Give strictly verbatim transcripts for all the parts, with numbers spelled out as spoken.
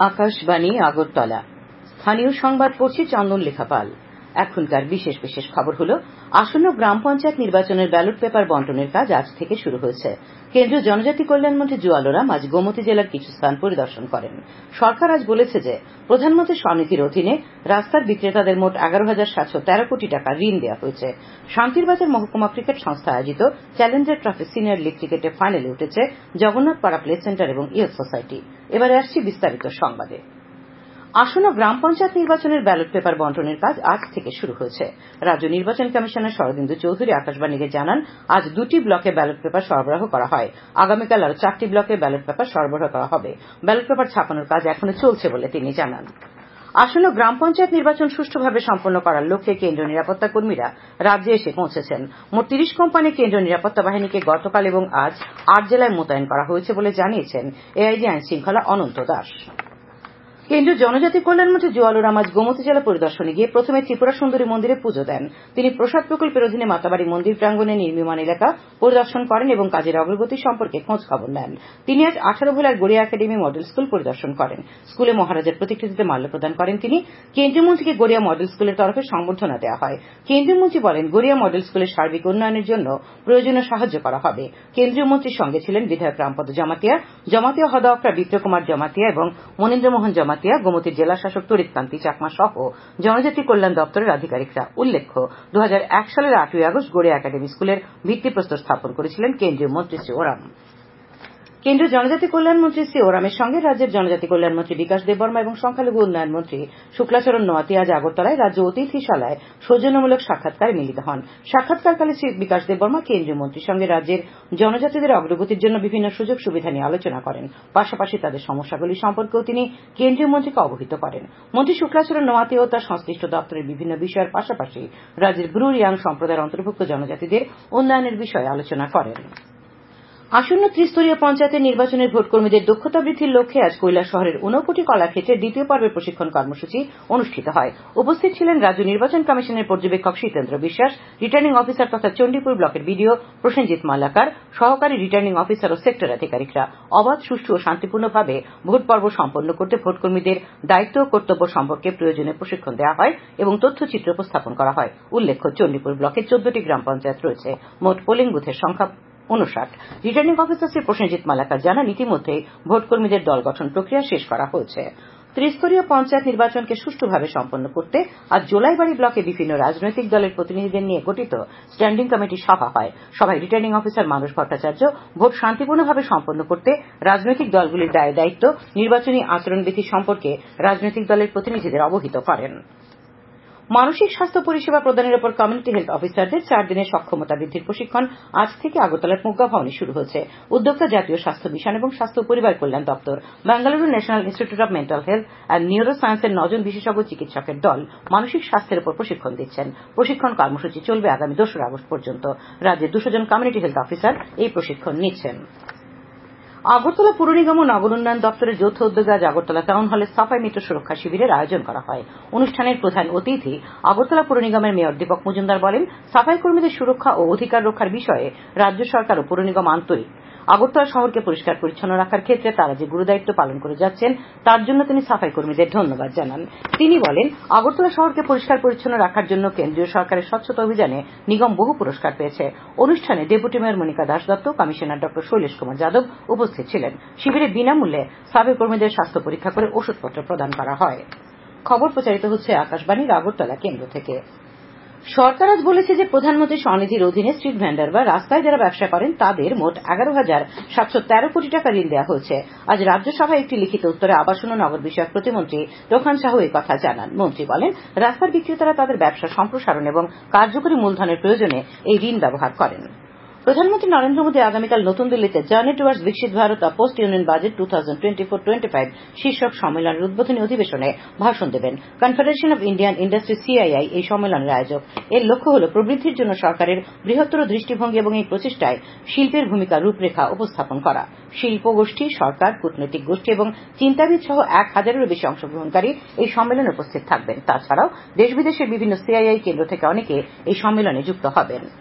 আকাশবাণী আগরতলা। স্থানীয় সংবাদ পড়ছি চন্দন লেখা পাল। এখনকার বিশেষ বিশেষ খবর হল, আসন্ন গ্রাম পঞ্চায়েত নির্বাচনের ব্যালট পেপার বন্টনের কাজ আজ থেকে শুরু হয়েছে। কেন্দ্রীয় জনজাতি কল্যাণমন্ত্রী জুয়াল ওরাম আজ গোমতী জেলার কিছু স্থান পরিদর্শন করেন। সরকার আজ বলেছে যে, প্রধানমন্ত্রী স্বনিধির অধীনে রাস্তার বিক্রেতাদের মোট এগারো হাজার সাতশো তেরো কোটি টাকা ঋণ দেওয়া হয়েছে। শান্তিরবাজার মহকুমা ক্রিকেট সংস্থা আয়োজিত চ্যালেঞ্জার ট্রফি সিনিয়র লিগ ক্রিকেটে ফাইনালে উঠেছে জগন্নাথপাড়া প্লে সেন্টার এবং ইয়ুথ সোসাইটি। এবারে আসছি বিস্তারিত সংবাদে। আসন্ন গ্রাম পঞ্চায়েত নির্বাচনের ব্যালট পেপার বন্টনের কাজ আজ থেকে শুরু হয়েছে। রাজ্য নির্বাচন কমিশনার শরদিন্দু চৌধুরী আকাশবাণীকে জানান, আজ দুটি ব্লকে ব্যালট পেপার সরবরাহ করা হয়। আগামীকাল আরো চারটি ব্লকে ব্যালট পেপার সরবরাহ করা হবে। ব্যালট পেপার ছাপানোর কাজ এখনো চলছে বলে তিনি জানান। আসন্ন গ্রাম পঞ্চায়েত নির্বাচন সুষ্ঠুভাবে সম্পন্ন করার লক্ষ্যে কেন্দ্রীয় নিরাপত্তা কর্মীরা রাজ্যে এসে পৌঁছেছেন। মোট তিরিশ কোম্পানি কেন্দ্রীয় নিরাপত্তা বাহিনীকে গতকাল এবং আজ আট জেলায় মোতায়েন করা হয়েছে বলে জানিয়েছেন এআইজি আইন শৃঙ্খলা অনন্ত দাস। কেন্দ্রীয় জনজাতি কল্যাণমন্ত্রী জুয়াল ওরাম আজ গোমতী জেলা পরিদর্শনে গিয়ে প্রথমে ত্রিপুরা সুন্দরী মন্দিরে পুজো দেন। তিনি প্রসাদ প্রকল্পের অধীনে মাতাবাড়ি মন্দির প্রাঙ্গণে নির্মীয়মান এলাকা পরিদর্শন করেন এবং কাজের অগ্রগতি সম্পর্কে খোঁজ খবর নেন। তিনি আজ আঠারো ভোলার গড়িয়া একাডেমি মডেল স্কুল পরিদর্শন করেন। স্কুলে মহারাজের প্রতিকৃতিতে মাল্য প্রদান করেন তিনি। কেন্দ্রীয় মন্ত্রীকে গড়িয়া মডেল স্কুলের তরফে সংবর্ধনা দেওয়া হয়। কেন্দ্রীয় মন্ত্রী বলেন, গড়িয়া মডেল স্কুলের সার্বিক উন্নয়নের জন্য প্রয়োজনীয় সাহায্য করা হবে। কেন্দ্রীয় মন্ত্রীর সঙ্গে ছিলেন বিধায়ক রামপদ জমাতিয়া, জমাতিয়া হদঅকরা বিপ্র কুমার জমাতিয়া এবং মনীন্দ্রমোহন জমাতিয়া, গোমতীর জেলা শাসক তরিৎ কান্তি চাকমা সহ জনজাতি কল্যাণ দপ্তরের আধিকারিকরা। উল্লেখ্য, দু হাজার এক সালের আটই আগস্ট গড়িয়া একাডেমি স্কুলের ভিত্তিপ্রস্তর স্থাপন করেছিলেন কেন্দ্রীয় মন্ত্রী শ্রী ওরাম। কেন্দ্রীয় জনজাতি কল্যাণ মন্ত্রী শ্রী ওরামের সঙ্গে রাজ্যের জনজাতি কল্যাণ মন্ত্রী বিকাশ দেববর্মা এবং সংখ্যালঘু উন্নয়ন মন্ত্রী শুক্লাচরণ নোয়াতিয়া আজ আগরতলায় রাজ্য অতিথিশালায় সৌজন্যমূলক সাক্ষাৎকারে মিলিত হন। সাক্ষাৎকারকালে শ্রী বিকাশ দেববর্মা কেন্দ্রীয় মন্ত্রীর সঙ্গে রাজ্যের জনজাতিদের অগ্রগতির জন্য বিভিন্ন সুযোগ সুবিধা নিয়ে আলোচনা করেন। পাশাপাশি তাদের সমস্যাগুলি সম্পর্কেও তিনি কেন্দ্রীয় মন্ত্রীকে অবহিত করেন। মন্ত্রী শুক্লাচরণ নোয়াতিয়া ও তার সংশ্লিষ্ট দপ্তরের বিভিন্ন বিষয়ের পাশাপাশি রাজ্যের ব্রু রিয়াং সম্প্রদায়ের অন্তর্ভুক্ত জনজাতিদের উন্নয়নের বিষয়ে আলোচনা করেন। আসন্ন ত্রিস্তরীয় পঞ্চায়েতের নির্বাচনের ভোটকর্মীদের দক্ষতা বৃদ্ধির লক্ষ্যে আজ কৈলাসহরের ঊনকোটি কলাক্ষেত্রে দ্বিতীয় পর্বের প্রশিক্ষণ কর্মসূচি অনুষ্ঠিত হয়। উপস্থিত ছিলেন রাজ্য নির্বাচন কমিশনের পর্যবেক্ষক শীতেন্দ্র বিশ্বাস, রিটার্নিং অফিসার তথা চণ্ডীপুর ব্লকের বিডিও প্রসেনজিৎ মালাকার, সহকারী রিটার্নিং অফিসার ও সেক্টর আধিকারিকরা। অবাধ, সুষ্ঠু ও শান্তিপূর্ণভাবে ভোট পর্ব সম্পন্ন করতে ভোটকর্মীদের দায়িত্ব ও কর্তব্য সম্পর্কে প্রয়োজনীয় প্রশিক্ষণ দেওয়া হয় এবং তথ্যচিত্র উপস্থাপন করা হয়। উল্লেখ্য, চণ্ডীপুর ব্লকে চোদ্দটি গ্রাম পঞ্চায়েত রয়েছে। মোট পোলিং বুথের সংখ্যা ঊনষাট। রিটার্নিং অফিসার শ্রী প্রসেনজিৎ মালাকার জানান, ইতিমধ্যেই ভোটকর্মীদের দল গঠন প্রক্রিয়া শেষ করা হয়েছে। ত্রিস্তরীয় পঞ্চায়েত নির্বাচনকে সুষ্ঠুভাবে সম্পন্ন করতে আজ জোলাইবাড়ি ব্লকে বিভিন্ন রাজনৈতিক দলের প্রতিনিধিদের নিয়ে গঠিত স্ট্যান্ডিং কমিটির সভা হয়। সভায় রিটার্নিং অফিসার মানস ভট্টাচার্য ভোট শান্তিপূর্ণভাবে সম্পন্ন করতে রাজনৈতিক দলগুলির দায় দায়িত্ব, নির্বাচনী আচরণবিধি সম্পর্কে রাজনৈতিক দলের প্রতিনিধিদের অবহিত করেন। মানসিক স্বাস্থ্য পরিষেবা প্রদানের উপর কমিউনিটি হেলথ অফিসারদের চার দিনের সক্ষমতা বৃদ্ধির প্রশিক্ষণ আজ থেকে আগরতলার মুগ্গা ভবনে শুরু হয়েছে। উদ্যোক্তা জাতীয় স্বাস্থ্য মিশন এবং স্বাস্থ্য ও পরিবার কল্যাণ দপ্তর। Bengaluru national institute of mental health and neuro সায়েন্সের নজন বিশেষজ্ঞ চিকিৎসকের দল মানসিক স্বাস্থ্যের উপর প্রশিক্ষণ দিচ্ছেন। প্রশিক্ষণ কর্মসূচি চলবে আগামী দোসরা আগস্ট পর্যন্ত। রাজ্যে দুশো জন কমিউনিটি হেলথ অফিসার এই প্রশিক্ষণ নিচ্ছেন। আগরতলা পুর নিগম ও নগর উন্নয়ন দপ্তরের যৌথ উদ্যোগে আজ আগরতলা টাউন হলে সাফাই মিত্র সুরক্ষা শিবিরের আয়োজন করা হয়। অনুষ্ঠানের প্রধান অতিথি আগরতলা পুর নিগমের মেয়র দীপক মজুমদার বলেন, সাফাই কর্মীদের সুরক্ষা ও অধিকার রক্ষার বিষয়ে রাজ্য সরকার ও পুর নিগম আন্তরিক। আগরতলা শহরকে পরিষ্কার পরিচ্ছন্ন রাখার ক্ষেত্রে তারা যে গুরুদায়িত্ব পালন করে যাচ্ছেন তার জন্য তিনি সাফাই কর্মীদের ধন্যবাদ জানান। তিনি বলেন, আগরতলা শহরকে পরিষ্কার পরিচ্ছন্ন রাখার জন্য কেন্দ্রীয় সরকারের স্বচ্ছতা অভিযানে নিগম বহু পুরস্কার পেয়েছে। অনুষ্ঠানে deputy mayor Monika Das Dutta, commissioner doctor Shailesh Kumar Yadav উপস্থিত ছিলেন। শিবিরে বিনামূল্যে সাফাই কর্মীদের স্বাস্থ্য পরীক্ষা করে ওষুধপত্র প্রদান করা হয়। খবর প্রচারিত হচ্ছে আকাশবাণীর আগরতলা কেন্দ্র থেকে। সরকার আজ বলেছে যে, প্রধানমন্ত্রী স্বনিধির অধীনে স্ট্রিট ভেন্ডার বা রাস্তায় যারা ব্যবসা করেন তাদের মোট এগারো হাজার সাতশো তেরো কোটি টাকা ঋণ দেওয়া হয়েছে। আজ রাজ্যসভায় একটি লিখিত উত্তরে আবাসন ও নগর বিষয়ক প্রতিমন্ত্রী রোখান সাহু এই কথা জানান। মন্ত্রী বলেন, রাস্তার বিক্রেতারা তাদের ব্যবসা সম্প্রসারণ এবং কার্যকরী মূলধনের প্রয়োজনে এই ঋণ ব্যবহার করেন। প্রধানমন্ত্রী নরেন্দ্র মোদী আগামীকাল নতুন দিল্লিতে journey towards Viksit Bharat a post union budget two thousand twenty four twenty five শীর্ষক সম্মেলনের উদ্বোধনী অধিবেশনে ভাষণ দেবেন। Confederation of Indian industry CII এই সম্মেলনের আয়োজক। এর লক্ষ্য হল প্রবৃদ্ধির জন্য সরকারের বৃহত্তর দৃষ্টিভঙ্গি এবং এই প্রচেষ্টায় শিল্পের ভূমিকা রূপরেখা উপস্থাপন করা। শিল্প গোষ্ঠী, সরকার, কূটনৈতিক গোষ্ঠী এবং চিন্তাবিদ সহ এক হাজারেরও বেশি অংশগ্রহণকারী এই সম্মেলনে উপস্থিত থাকবেন। তাছাড়াও দেশ বিদেশের বিভিন্ন সিআইআই কেন্দ্র থেকে অনেকে এই সম্মেলনে যুক্ত হবেন।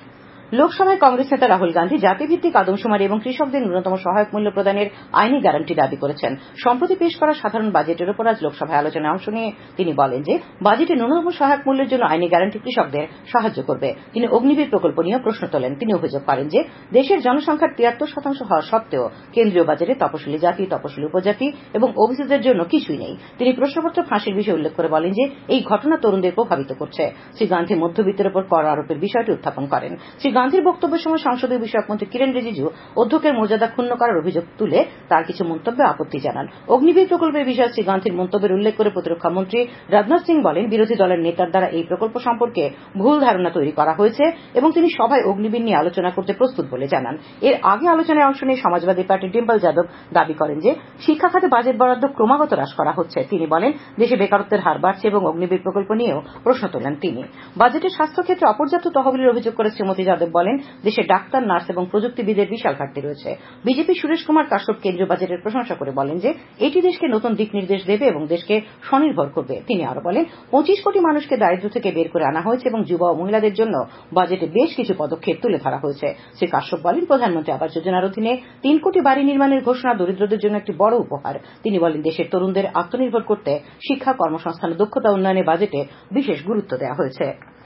লোকসভায় কংগ্রেস নেতা রাহুল গান্ধী জাতিভিত্তিক আদমশুমারি এবং কৃষকদের ন্যূনতম সহায়ক মূল্য প্রদানের আইনি গ্যারান্টি দাবি করেছেন। সম্প্রতি পেশ করা সাধারণ বাজেটের উপর আজ লোকসভায় আলোচনায় অংশ নিয়ে তিনি বলেন যে বাজেটে ন্যূনতম সহায়ক মূল্যের জন্য আইনি গ্যারান্টি কৃষকদের সাহায্য করবে। তিনি অগ্নিবীর প্রকল্প নিয়েও প্রশ্ন তোলেন। তিনি অভিযোগ করেন যে দেশের জনসংখ্যার তিয়াত্তর শতাংশ হওয়া সত্ত্বেও কেন্দ্রীয় বাজেটে তপশিলি জাতি, তপশিলি উপজাতি এবং ওবিসিদের জন্য কিছুই নেই। তিনি প্রশ্নপত্র ফাঁসির বিষয়ে উল্লেখ করে বলেন যে এই ঘটনা তরুণদের প্রভাবিত করছে। শ্রী গান্ধী মধ্যবিত্তের উপর কর আরোপের বিষয়টি উত্থাপন করেন। শ্রী গান্ধীর বক্তব্যের সময় সংসদীয় বিষয়ক মন্ত্রী কিরেন রিজিজু অধ্যক্ষের মর্যাদা ক্ষুণ্ণ করার অভিযোগ তুলে তার কিছু মন্তব্যে আপত্তি জানান। অগ্নিবীর প্রকল্পের বিষয়ে শ্রী গান্ধীর মন্তব্যের উল্লেখ করে প্রতিরক্ষা মন্ত্রী রাজনাথ সিং বলেন, বিরোধী দলের নেতার দ্বারা এই প্রকল্প সম্পর্কে ভুল ধারণা তৈরি করা হয়েছে এবং তিনি সভায় অগ্নিবীর নিয়ে আলোচনা করতে প্রস্তুত বলে জানান। এর আগে আলোচনায় অংশ নিয়ে সমাজবাদী পার্টির ডিম্পল যাদব দাবি করেন যে শিক্ষা খাতে বাজেট বরাদ্দ ক্রমাগত হ্রাস করা হচ্ছে। তিনি বলেন, দেশে বেকারত্বের হার বাড়ছে এবং অগ্নিবীর প্রকল্প নিয়েও প্রশ্ন তোলেন তিনি। বাজেটে স্বাস্থ্য ক্ষেত্রে অপর্যাপ্ত তহবিলের অভিযোগ করে শ্রীমতী যাদব বলেন, দেশে ডাক্তার, নার্স এবং প্রযুক্তিবিদের বিশাল ঘাটতি রয়েছে। বিজেপি সুরেশ কুমার কাশ্যপ কেন্দ্রীয় বাজেটের প্রশংসা করে বলেন যে এটি দেশকে নতুন দিক নির্দেশ দেবে এবং দেশকে স্বনির্ভর করবে। তিনি আরো বলেন, পঁচিশ কোটি মানুষকে দারিদ্র থেকে বের করে আনা হয়েছে এবং যুবা ও মহিলাদের জন্য বাজেটে বেশ কিছু পদক্ষেপ তুলে ধরা হয়েছে। শ্রী কাশ্যপ বলেন, প্রধানমন্ত্রী আবাস যোজনার অধীনে তিন কোটি বাড়ি নির্মাণের ঘোষণা দরিদ্রদের জন্য একটি বড় উপহার। তিনি বলেন, দেশের তরুণদের আত্মনির্ভর করতে শিক্ষা, কর্মসংস্থান ও দক্ষতা উন্নয়নে বাজেটে বিশেষ গুরুত্ব দেওয়া হয়েছে।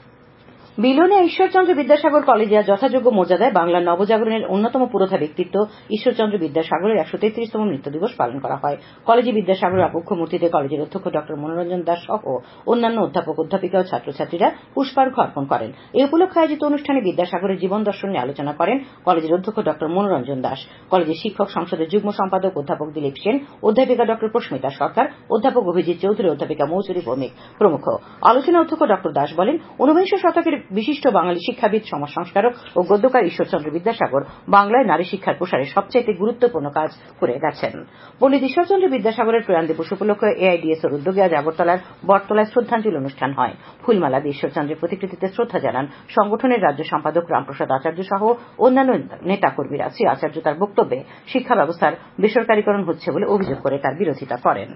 বিলোনিয়া ঈশ্বরচন্দ্র বিদ্যাসাগর কলেজে আজ যথাযোগ্য মর্যাদায় বাংলার নবজাগরণের অন্যতম পুরোধা ব্যক্তিত্ব ঈশ্বরচন্দ্র বিদ্যাসাগরের একশো তেত্রিশতম মৃত্যু দিবস পালন করা হয়। কলেজে বিদ্যাসাগরের আবক্ষ মূর্তিতে কলেজের অধ্যক্ষ ড মনোরঞ্জন দাস সহ অন্যান্য অধ্যাপক, অধ্যাপিকা ও ছাত্রছাত্রীরা পুষ্পার্ঘ্য অর্পণ করেন। এই উপলক্ষে আয়োজিত অনুষ্ঠানে বিদ্যাসাগরের জীবন দর্শন নিয়ে আলোচনা করেন কলেজের অধ্যক্ষ ড মনোরঞ্জন দাস, কলেজের শিক্ষক সংসদের যুগ্ম সম্পাদক অধ্যাপক দিলীপ সেন, অধ্যাপিকা ড প্রস্মিতা সরকার, অধ্যাপক অভিজিৎ চৌধুরী, অধ্যাপিকা মৌচুরী ভৌমিক প্রমুখ। আলোচনায় অধ্যক্ষ ড দাস বলেন, ঊনবিংশ শতকের বিশিষ্ট বাঙালি শিক্ষাবিদ, সমাজ সংস্কারক ও গদ্যকার ঈশ্বরচন্দ্র বিদ্যাসাগর বাংলায় নারী শিক্ষার প্রসারে সবচাইতে গুরুত্বপূর্ণ কাজ করে গেছেন। পণ্ডিত ঈশ্বরচন্দ্র বিদ্যাসাগরের প্রয়াণ দিবস উপলক্ষে এআইডিএসওর উদ্যোগে আজ আগরতলার বটতলায় শ্রদ্ধাঞ্জলি অনুষ্ঠান হয়। ফুলমালা দিয়ে ঈশ্বরচন্দ্রের প্রতিকৃতিতে শ্রদ্ধা জানান সংগঠনের রাজ্য সম্পাদক রামপ্রসাদ আচার্য সহ অন্যান্য নেতাকর্মীরা। শ্রী আচার্য তার বক্তব্যে শিক্ষা ব্যবস্থার বেসরকারীকরণ হচ্ছে বলে অভিযোগ করে তার বিরোধিতা করেন।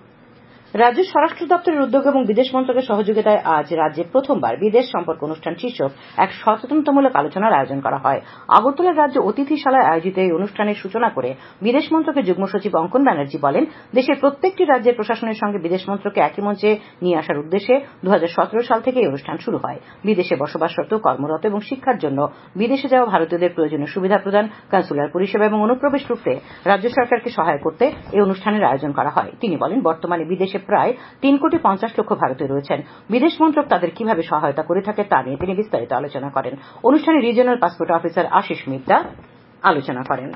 রাজ্য স্বরাষ্ট্র দপ্তরের উদ্যোগ এবং বিদেশ মন্ত্রকের সহযোগিতায় আজ রাজ্যে প্রথমবার বিদেশ সম্পর্ক অনুষ্ঠান শীর্ষক এক সচেতনতামূলক আলোচনার আয়োজন করা হয়। আগরতলার রাজ্য অতিথিশালায় আয়োজিত এই অনুষ্ঠানের সূচনা করে বিদেশ মন্ত্রকের যুগ্ম সচিব অঙ্কন ব্যানার্জি বলেন, দেশের প্রত্যেকটি রাজ্যের প্রশাসনের সঙ্গে বিদেশ মন্ত্রককে একই মঞ্চে নিয়ে আসার উদ্দেশ্যে দু হাজার সতেরো সাল থেকে এই অনুষ্ঠান শুরু হয়। বিদেশে বসবাসরত, কর্মরত এবং শিক্ষার জন্য বিদেশে যাওয়া ভারতীয়দের প্রয়োজনীয় সুবিধা প্রদান, কনসুলার পরিষেবা এবং অনুপ্রবেশ রুখতে রাজ্য সরকারকে সহায় করতে এই অনুষ্ঠানের আয়োজন করা হয়। তিনি বলেন, বর্তমানে বিদেশে প্রায় তিন কোটি পঞ্চাশ লক্ষ ভারতীয় রয়েছেন। বিদেশ মন্ত্রক তাদের কিভাবে সহায়তা করে থাকে তা নিয়ে তিনি বিস্তারিত আলোচনা করেন। অনুষ্ঠানে regional passport officer Ashish Mitra আলোচনা করেন।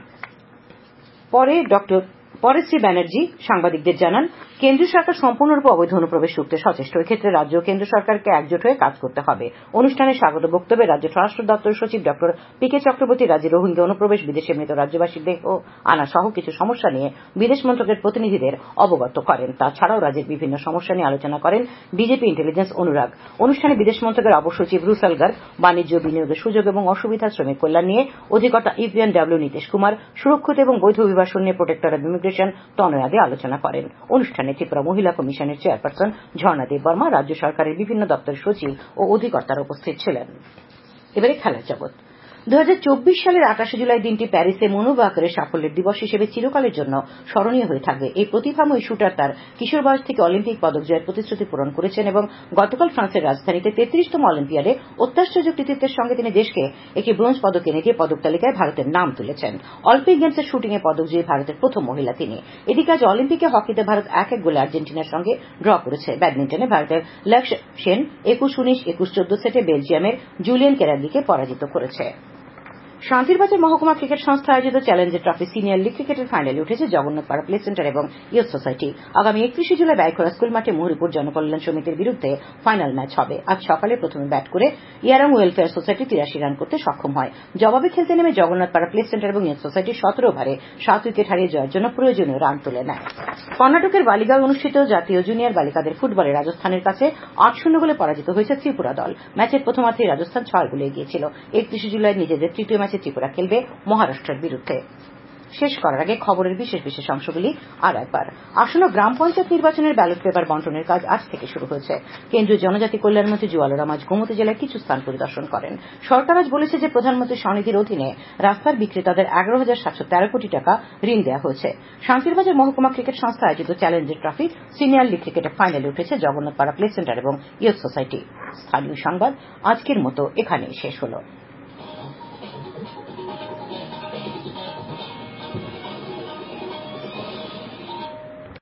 পরে ডক্টর পরে শ্রী ব্যানার্জি সাংবাদিকদের জানান, কেন্দ্রীয় সরকার সম্পূর্ণরূপে অবৈধ অনুপ্রবেশ রুখতে সচেষ্ট। এক্ষেত্রে রাজ্য ও কেন্দ্র সরকারকে একজোট হয়ে কাজ করতে হবে। অনুষ্ঠানে স্বাগত বক্তব্যে রাজ্য স্বরাষ্ট্র দপ্তর সচিব ড পি কে চক্রবর্তী রাজ্যে রোহিঙ্গা অনুপ্রবেশ, বিদেশে মৃত রাজ্যবাসীর দেহ আনা সহ কিছু সমস্যা নিয়ে বিদেশ মন্ত্রকের প্রতিনিধিদের অবগত করেন। তাছাড়াও রাজ্যের বিভিন্ন সমস্যা নিয়ে আলোচনা করেন ডিজিপি ইন্টেলিজেন্স অনুরাগ। অনুষ্ঠানে বিদেশ মন্ত্রকের অপর সচিব রুসাল গার্গ বাণিজ্য, বিনিয়োগের সুযোগ এবং অসুবিধা, শ্রমিক কল্যাণ নিয়ে অধিকর্তা ইভিএন ডাব্লিউ নীতিশ কুমার, সুরক্ষিত এবং বৈধ অভিবাসন নিয়ে protector of immigration Tanaya De আলোচনা করেন। অনুষ্ঠানে ত্রিপুরা মহিলা কমিশনের চেয়ারপারসন ঝর্ণা দেব বর্মা, রাজ্য সরকারের বিভিন্ন দপ্তরের সচিব ও অধিকর্তারা উপস্থিত ছিলেন। এবারে খেলার জগৎ। দু হাজার চব্বিশ সালের আটাশে জুলাই দিনটি প্যারিসে মনু বাকারের সাফল্যের দিবস হিসেবে চিরকালের জন্য স্মরণীয় হয়ে থাকবে। এই প্রতিভাময়ী শুটার তার কিশোর বয়স থেকে অলিম্পিক পদক জয়ের প্রতিশ্রুতি পূরণ করেছেন এবং গতকাল ফ্রান্সের রাজধানীতে তেত্রিশতম অলিম্পিয়াডে অত্যাশ্চর্য কৃতিত্বের সঙ্গে তিনি দেশকে একটি ব্রোঞ্জ পদক এনে দিয়ে পদক তালিকায় ভারতের নাম তুলেছেন। অলিম্পিক গেমসের শুটিংয়ে পদক জয়ী ভারতের প্রথম মহিলা তিনি। এদিকে আজ অলিম্পিকে হকিতে ভারত এক এক গোলে আর্জেন্টিনার সঙ্গে ড্র করেছে। ব্যাডমিন্টনে ভারতের লক্ষ্য সেন একুশ উনিশ, একুশ চোদ্দ সেটে বেলজিয়ামের জুলিয়ান কেরান্ডিকে পরাজিত করেছে। শান্তিরবাজার মহকুমা ক্রিকেট সংস্থা আয়োজিত চ্যালেঞ্জার ট্রফি সিনিয়র লিগ ক্রিকেটের ফাইনালে উঠেছে জগন্নাথপাড়া প্লে সেন্টার এবং ইয়ুথ সোসাইটি। আগামী একত্রিশে জুলাই বাইখোরা স্কুল মাঠে মহরিপুর জনকল্যাণ সমিতির বিরুদ্ধে ফাইনাল ম্যাচ হবে। আজ সকালে প্রথমে ব্যাট করে ইয়ারং ওয়েলফেয়ার সোসাইটি তিরাশি রান করতে সক্ষম হয়। জবাবে খেলতে নেমে জগন্নাথপাড়া প্লে সেন্টার এবং ইয়ুথ সোসাইটি সতেরো ওভারে সাত উইকেট হারিয়ে জয়ের জন্য প্রয়োজনীয় রান তুলে নেয়। কর্ণাটকের বালিগাঁও অনুষ্ঠিত জাতীয় জুনিয়র বালিকাদের ফুটবলে রাজস্থানের কাছে আট শূন্য গোলে পরাজিত হয়েছে ত্রিপুরা দল। ম্যাচের প্রথমার্ধেই রাজস্থান ছয় গোলে এগিয়ে ছিল। একত্রিশে জুলাই নিজেদের তৃতীয় ম্যাচে ত্রিপুরা খেলবে মহারাষ্ট্রের বিরুদ্ধে। শেষ করার আগে খবরের বিশেষ বিশেষ অংশগুলি আর একবার। আসন্ন গ্রাম পঞ্চায়েত নির্বাচনের ব্যালট পেপার বন্টনের কাজ আজ থেকে শুরু হয়েছে। কেন্দ্রীয় জনজাতি কল্যাণ মন্ত্রী জুয়াল ওরাম আজ গোমতী জেলায় কিছু স্থান পরিদর্শন করেন। সরকার আজ বলেছে যে প্রধানমন্ত্রী স্বনিধির অধীনে রাস্তার বিক্রেতাদের এগারো হাজার সাতশো তেরো কোটি টাকা ঋণ দেওয়া হয়েছে। শান্তিরবাজার মহকুমা ক্রিকেট সংস্থা আয়োজিত চ্যালেঞ্জার ট্রফি সিনিয়র লিগ ক্রিকেটে ফাইনালে উঠেছে জগন্নাথপাড়া প্লে সেন্টার এবং ইয়ুথ সোসাইটি। স্থানীয় সংবাদ আজকের মতো এখানেই শেষ হলো।